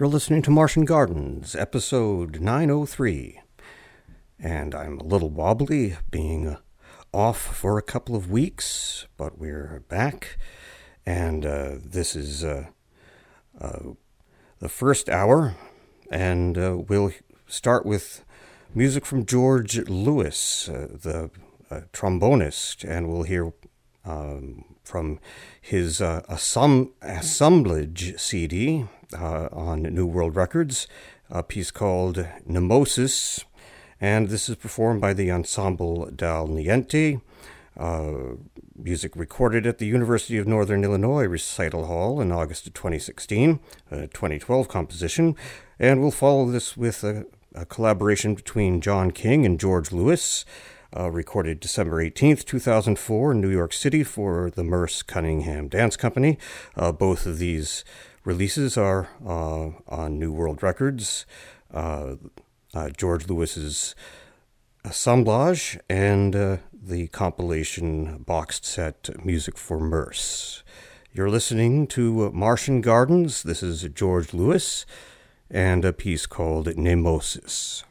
You're listening to Martian Gardens, episode 903. And I'm a little wobbly, being off for a couple of weeks, but we're back. And this is the first hour, and we'll start with music from George Lewis, the trombonist, and we'll hear from his assemblage CD on New World Records, a piece called Nemosis, and this is performed by the Ensemble Dal Niente, music recorded at the University of Northern Illinois Recital Hall in August of 2016, a 2012 composition, and we'll follow this with a collaboration between John King and George Lewis, recorded December 18th, 2004 in New York City for the Merce Cunningham Dance Company. Both of these releases are on New World Records, George Lewis's Assemblage, and the compilation boxed set Music for Merce. You're listening to Martian Gardens. This is George Lewis and a piece called Nemosis.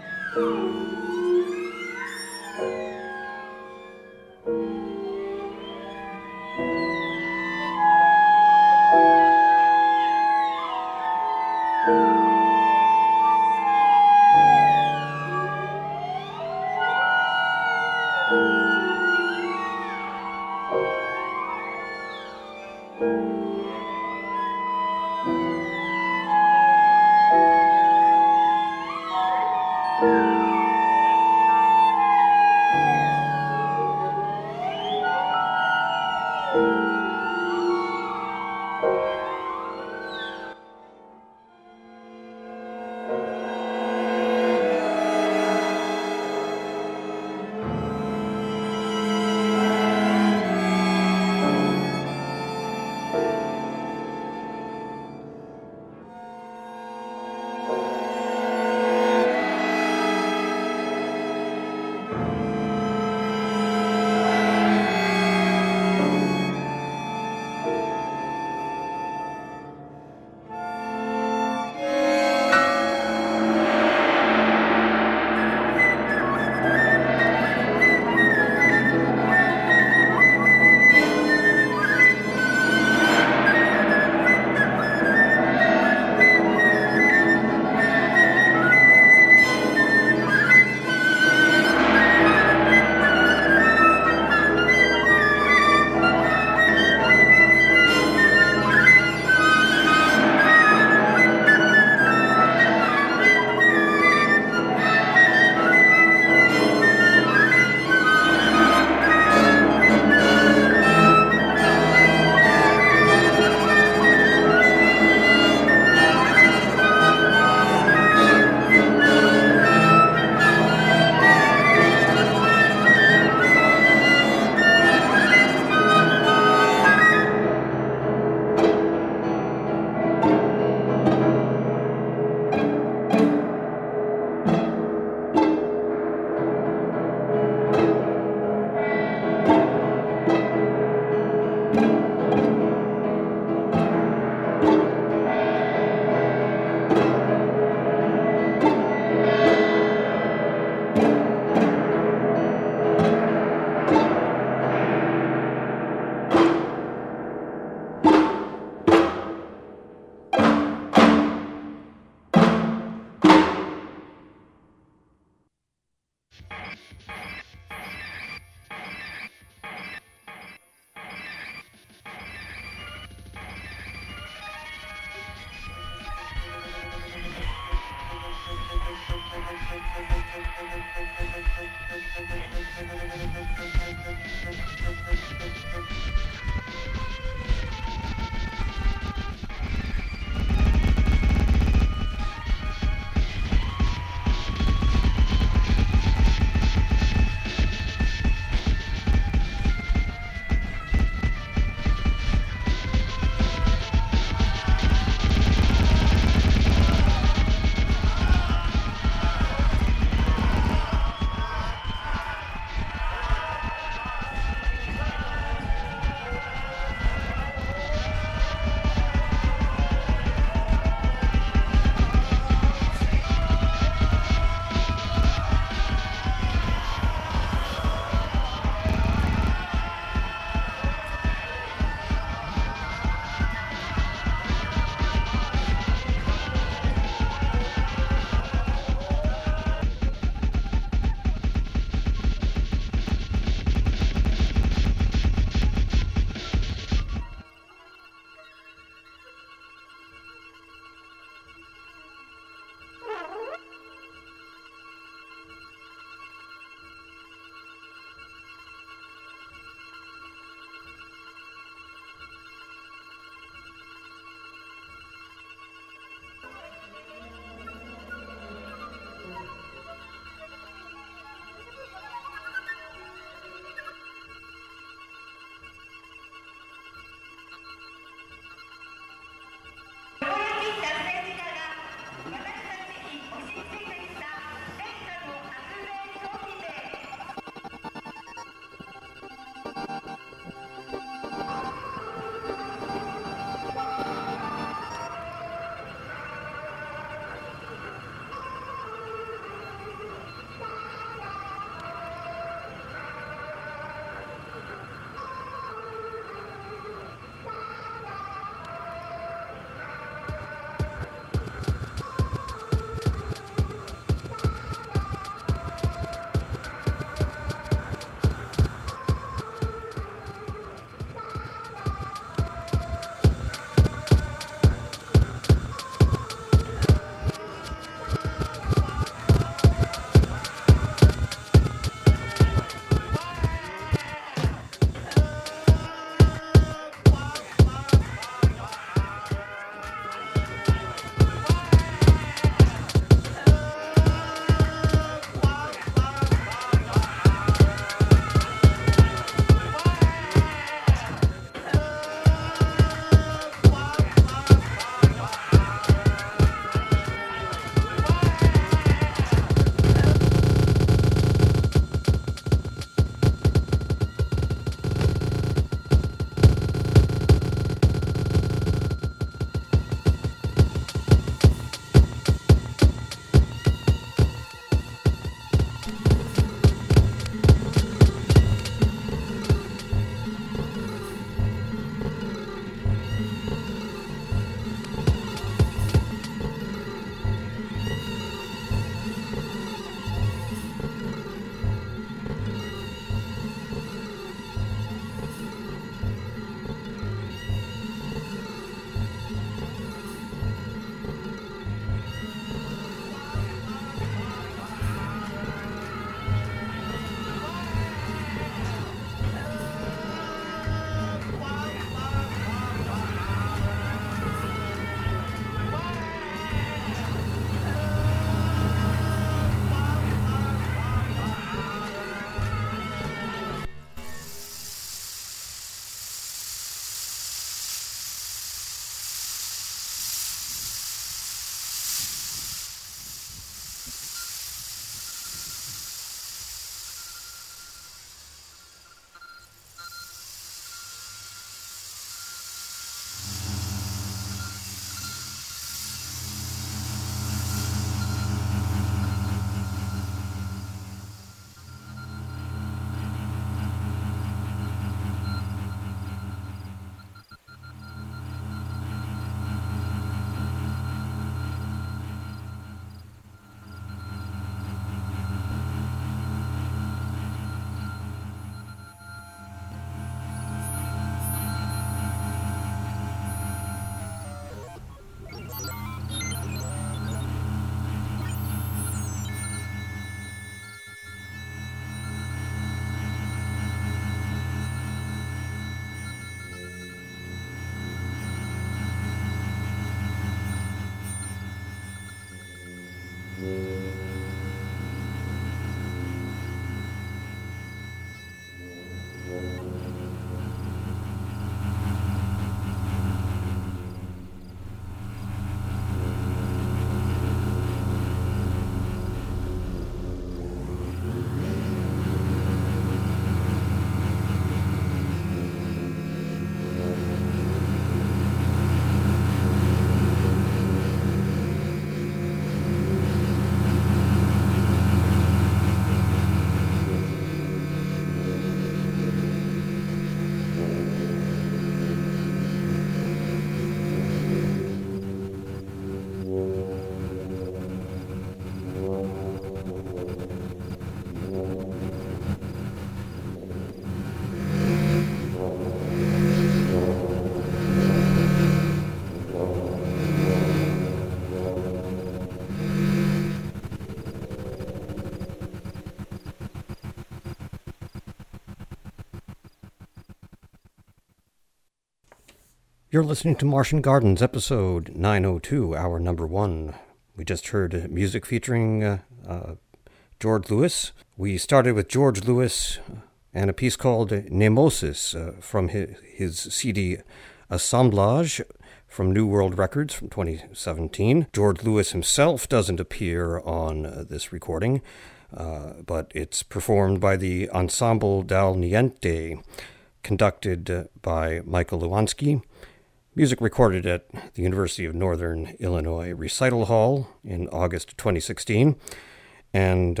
You're listening to Martian Gardens, episode 902, hour number 1. We just heard music featuring George Lewis. We started with George Lewis and a piece called Nemesis from his CD Assemblage from New World Records from 2017. George Lewis himself doesn't appear on this recording, but it's performed by the Ensemble Dal Niente, conducted by Michael Lewanski. Music recorded at the University of Northern Illinois Recital Hall in August 2016. And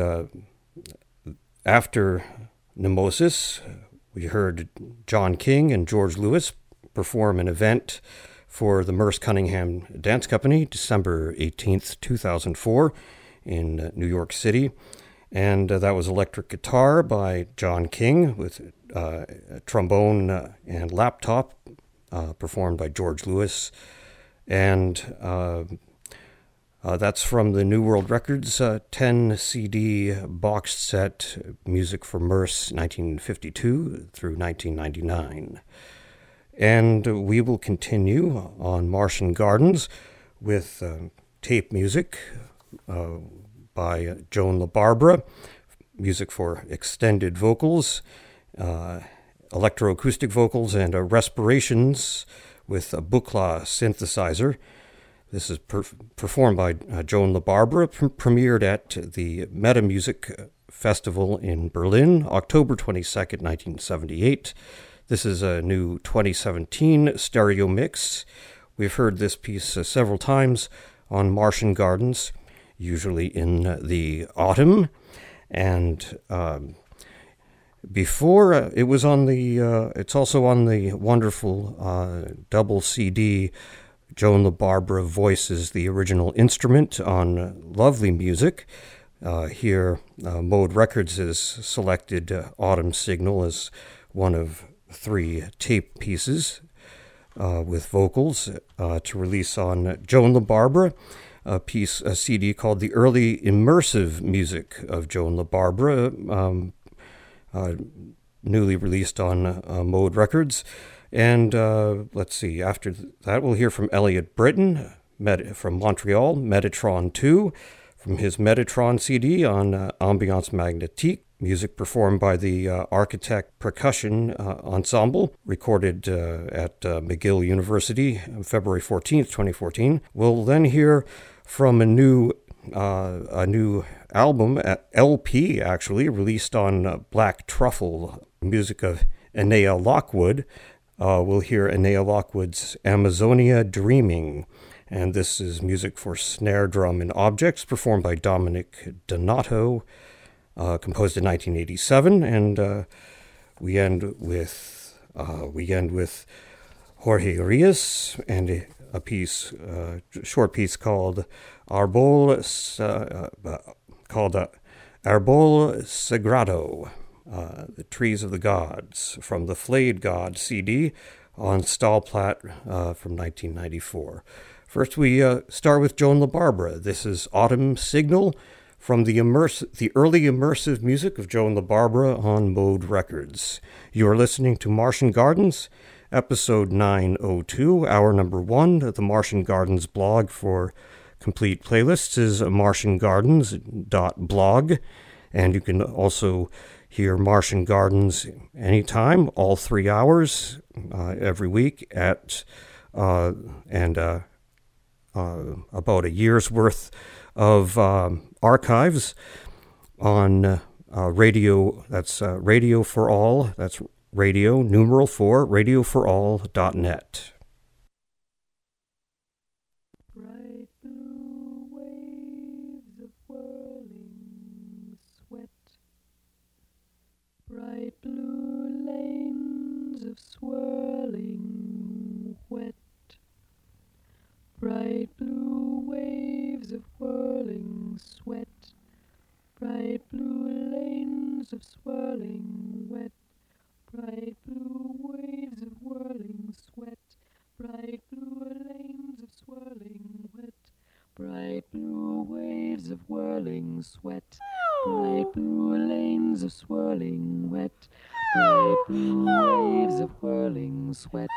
after Nemesis, we heard John King and George Lewis perform an event for the Merce Cunningham Dance Company, December 18th, 2004, in New York City. And that was electric guitar by John King with trombone and laptop, performed by George Lewis. And that's from the New World Records 10 CD box set, Music for Merce 1952 through 1999. And we will continue on Martian Gardens with tape music by Joan LaBarbera, music for extended vocals, electroacoustic vocals, and respirations with a Buchla synthesizer. This is performed by Joan LaBarbera, premiered at the Meta Music Festival in Berlin, October 22nd, 1978. This is a new 2017 stereo mix. We've heard this piece several times on Martian Gardens, usually in the autumn. And before, it was on the, it's also on the wonderful double CD, Joan LaBarbera voices the original instrument on Lovely Music. Here, Mode Records has selected Autumn Signal as one of 3 tape pieces with vocals to release on Joan LaBarbera, a CD called The Early Immersive Music of Joan LaBarbera, newly released on Mode Records. And let's see, after that we'll hear from Elliot Britton from Montreal, Metatron 2, from his Metatron CD on Ambiance Magnétique, music performed by the Architect Percussion Ensemble, recorded at McGill University on February 14th, 2014. We'll then hear from a new album, LP actually, released on Black Truffle, music of Enea Lockwood. We'll hear Enea Lockwood's Amazonia Dreaming, and this is music for snare drum and objects, performed by Dominic Donato, composed in 1987. And we end with Jorge Rios and a piece, short piece called Arbol Sagrado, The Trees of the Gods, from the Flayed God CD on Stahlplatte from 1994. First, we start with Joan LaBarbera. This is Autumn Signal from the early immersive music of Joan LaBarbera on Mode Records. You are listening to Martian Gardens, episode 902, hour number 1. The Martian Gardens blog for complete playlists is martiangardens.blog, and you can also hear Martian Gardens anytime, all 3 hours every week at about a year's worth of archives on radio. That's Radio for All. That's radio, numeral 4, radioforall.net. Bright blue waves of whirling sweat, bright blue lanes of swirling wet, bright blue waves of whirling sweat, bright blue lanes of swirling wet, bright blue waves of whirling sweat, bright blue lanes of swirling wet, bright blue waves of whirling sweat, bright blue lanes of swirling wet, bright blue waves of whirling sweat,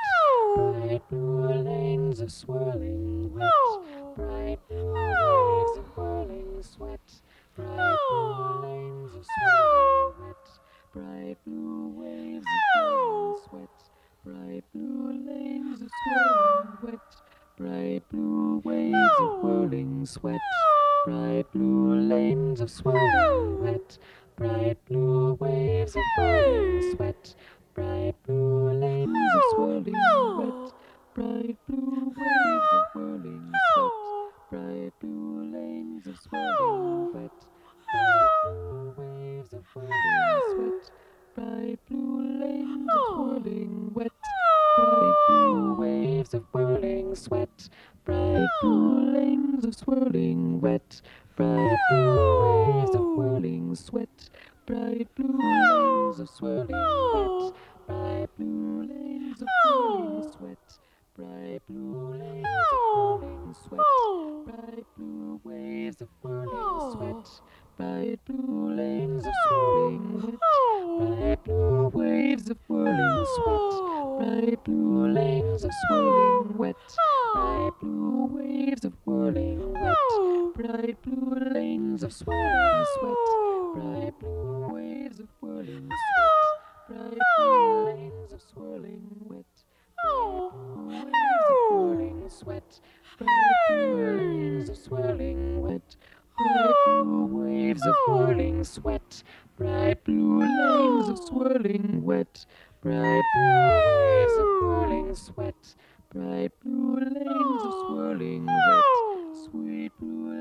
bright blue lanes of swirling wet, bright blue waves of whirling sweat, bright blue lanes of swirling wet, bright blue waves of whirling sweat, bright blue lanes of swirling wet, bright blue waves of whirling sweat, bright blue lanes of swirling wet, bright blue waves of whirling sweat, bright blue lanes of swirling wet, bright blue waves of whirling sweat, bright blue lanes of swirling wet, bright blue waves of whirling sweat, bright blue lanes of swirling wet, bright blue waves of whirling sweat, bright blue lanes of swirling wet, bright blue waves of whirling sweat, bright blue lanes of swirling wet, bright blue lanes of whirling sweat, bright blue lanes of whirling sweat, bright blue waves of whirling sweat, bright blue lanes of swirling wet, bright blue waves of whirling sweat, bright blue lanes of swirling wet, bright blue waves of whirling wet, bright blue lanes of swirling sweat, bright blue waves of whirling sweat, bright blue lanes of swirling wet, bright blue waves of whirling sweat, bright blue lanes of swirling wet, bright blue waves of whirling sweat, bright blue lanes of swirling wet, bright blue waves of whirling sweat, bright blue lanes of swirling wet, sweet blue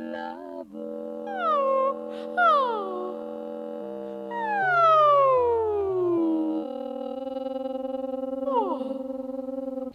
lava.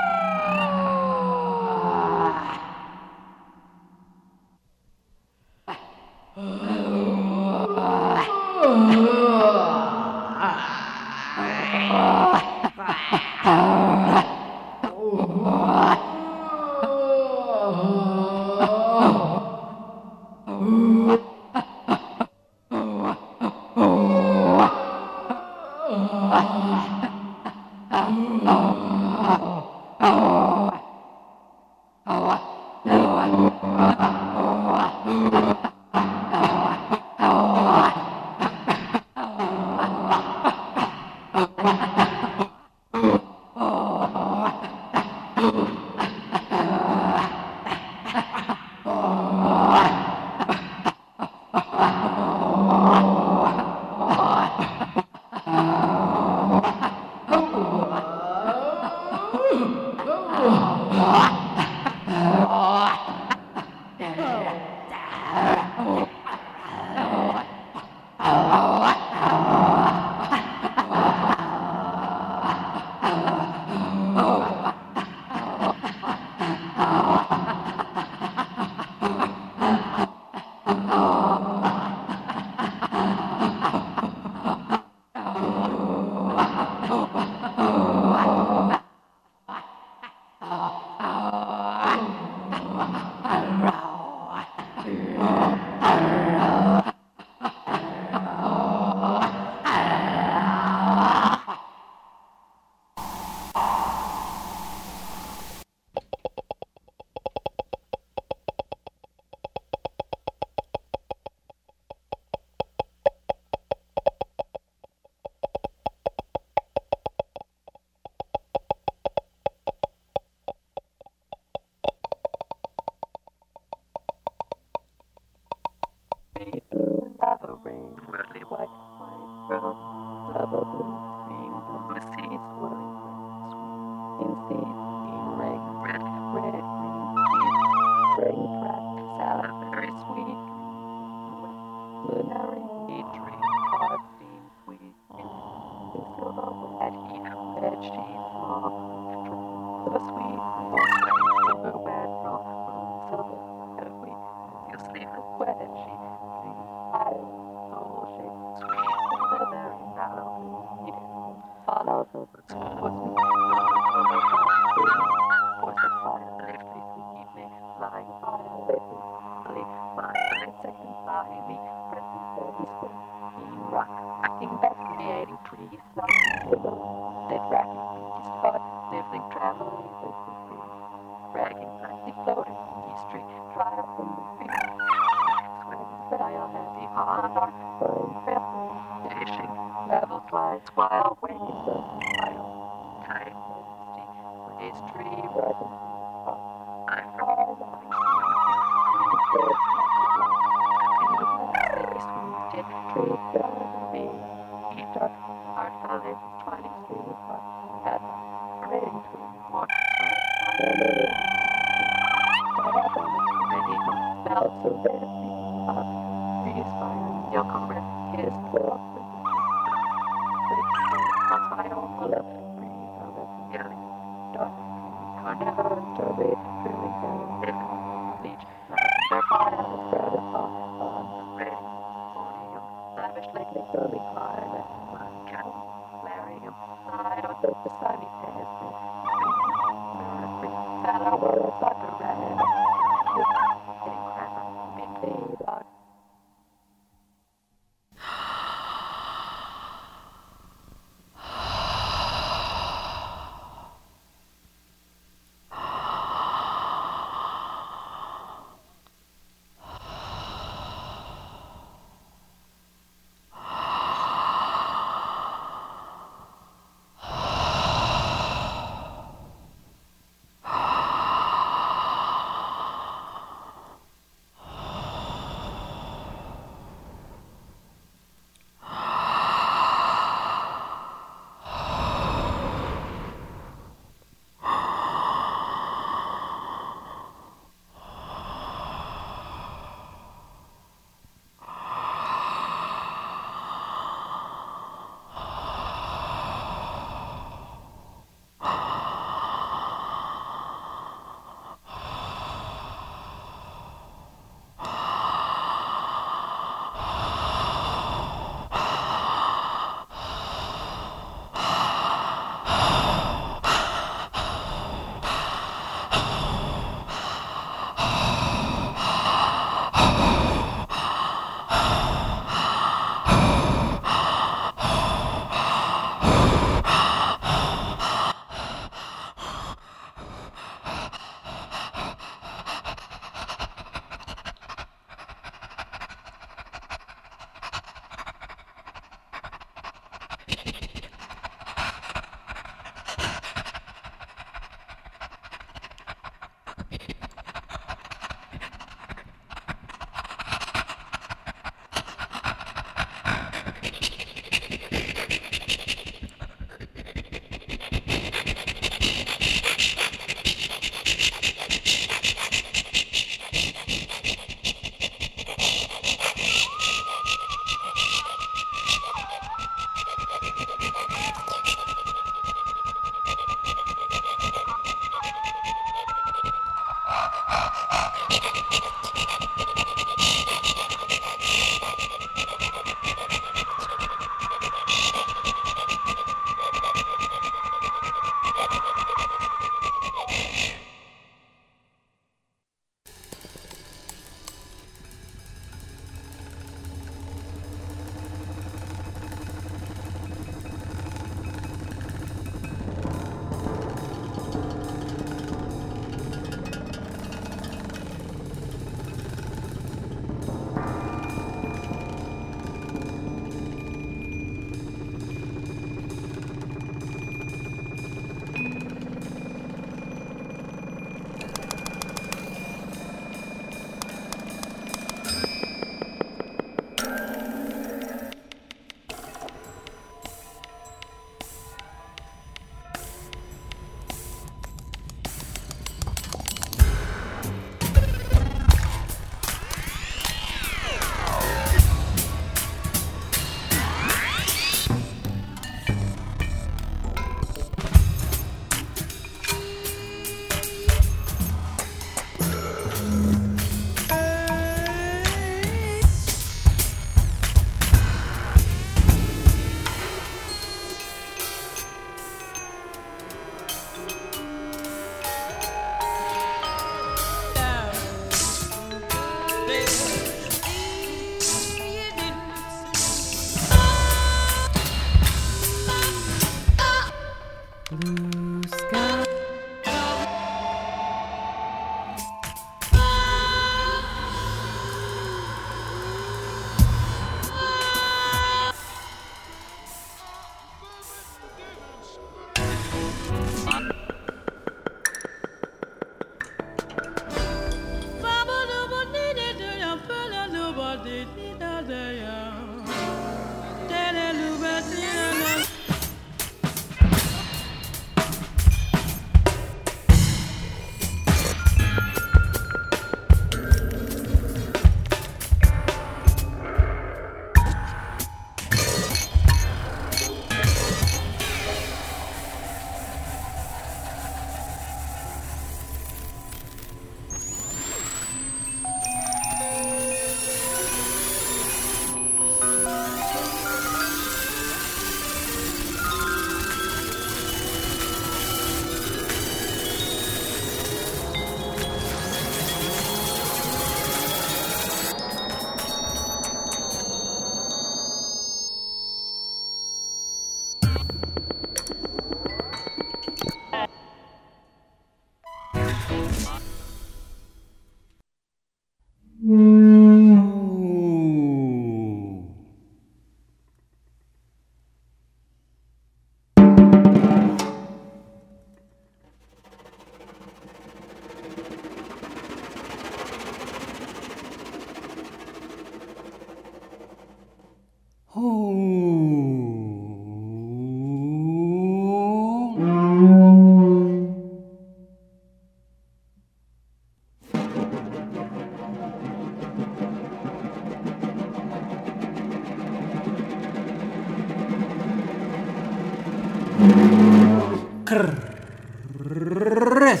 Keres.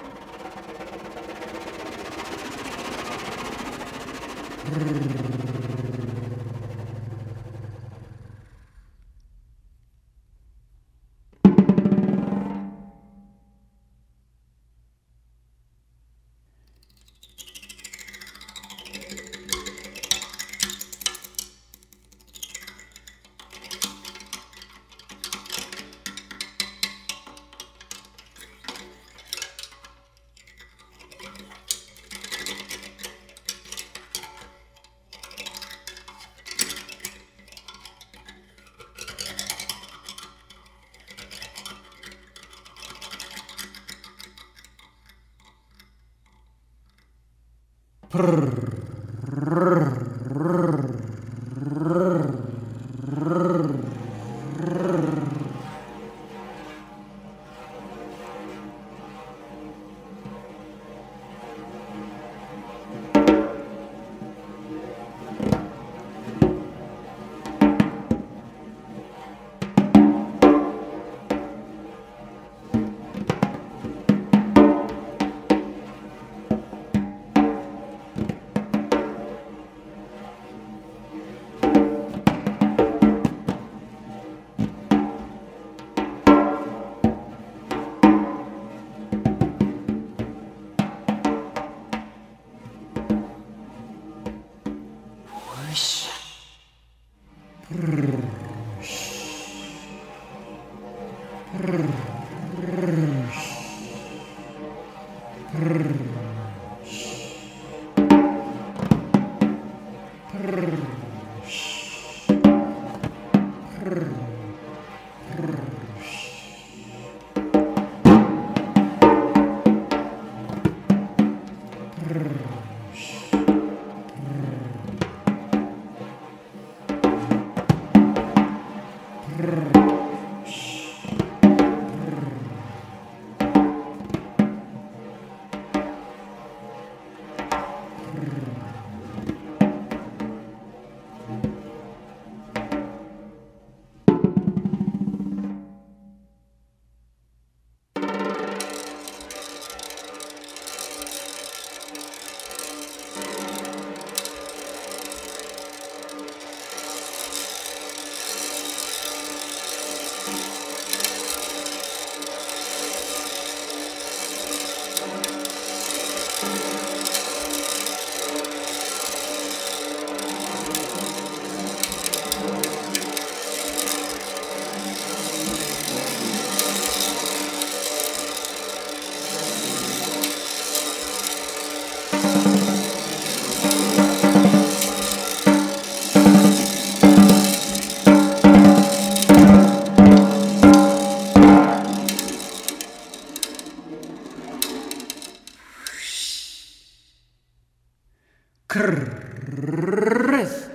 Keres.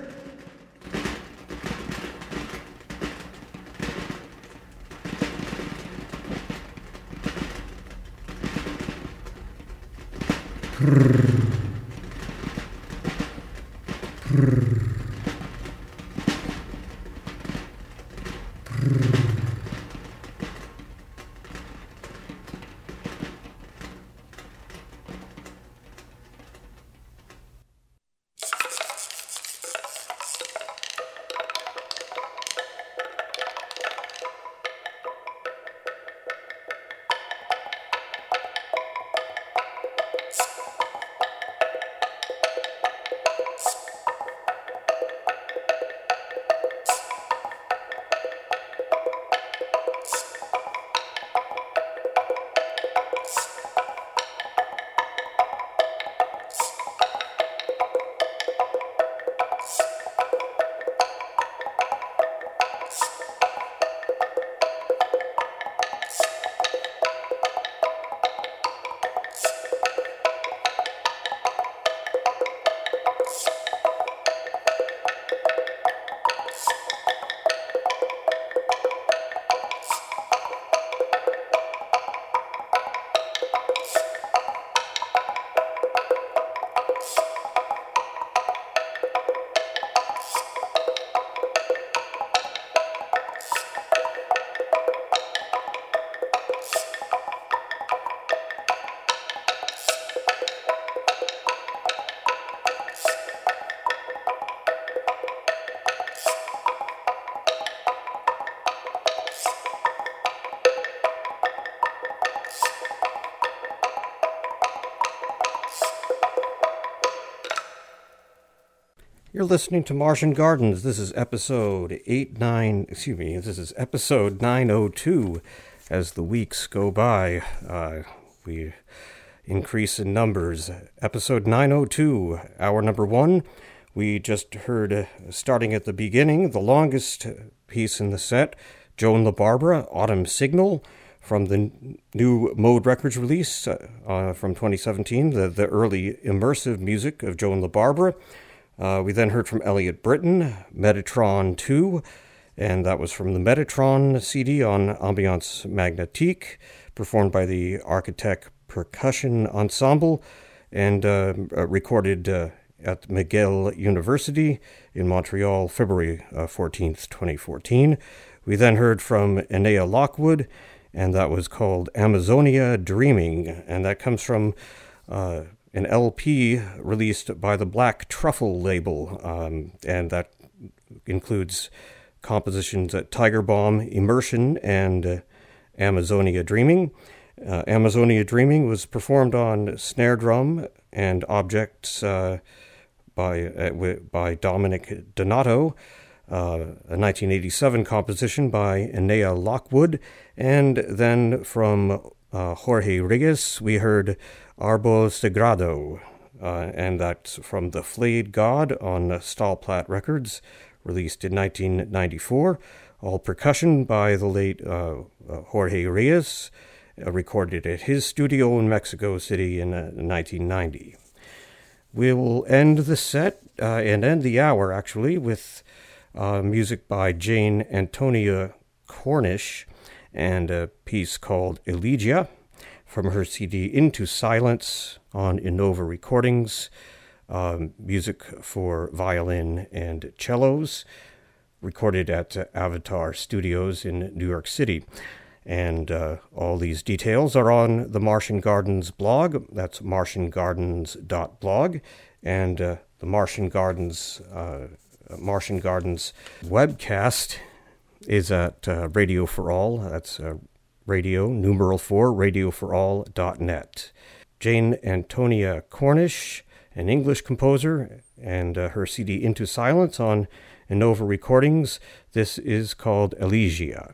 You're listening to Martian Gardens. This is episode 902. As the weeks go by, we increase in numbers. Episode 902, hour number 1. We just heard, starting at the beginning, the longest piece in the set, Joan LaBarbera, Autumn Signal, from the new Mode Records release from 2017, the early immersive music of Joan LaBarbera. We then heard from Elliot Britton, Metatron 2, and that was from the Metatron CD on Ambiance Magnétique, performed by the Architect Percussion Ensemble, and recorded at McGill University in Montreal, February 14th, 2014. We then heard from Enea Lockwood, and that was called Amazonia Dreaming, and that comes from an LP released by the Black Truffle label, and that includes compositions at Tiger Bomb, Immersion, and Amazonia Dreaming. Amazonia Dreaming was performed on snare drum and objects by Dominic Donato, a 1987 composition by Enea Lockwood, and then from Jorge Reyes, we heard Arbo Sagrado, and that's from The Flayed God on Stahlplatt Records, released in 1994. All percussion by the late Jorge Reyes, recorded at his studio in Mexico City in 1990. We will end the set, and end the hour actually, with music by Jane Antonia Cornish, and a piece called Elegia from her CD Into Silence on Innova Recordings, music for violin and cellos, recorded at Avatar Studios in New York City. And all these details are on the Martian Gardens blog. That's martiangardens.blog, and the Martian Gardens webcast is at Radio for All. That's radio, numeral 4, radioforall.net. Jane Antonia Cornish, an English composer, and her CD Into Silence on Innova Recordings. This is called Elegia.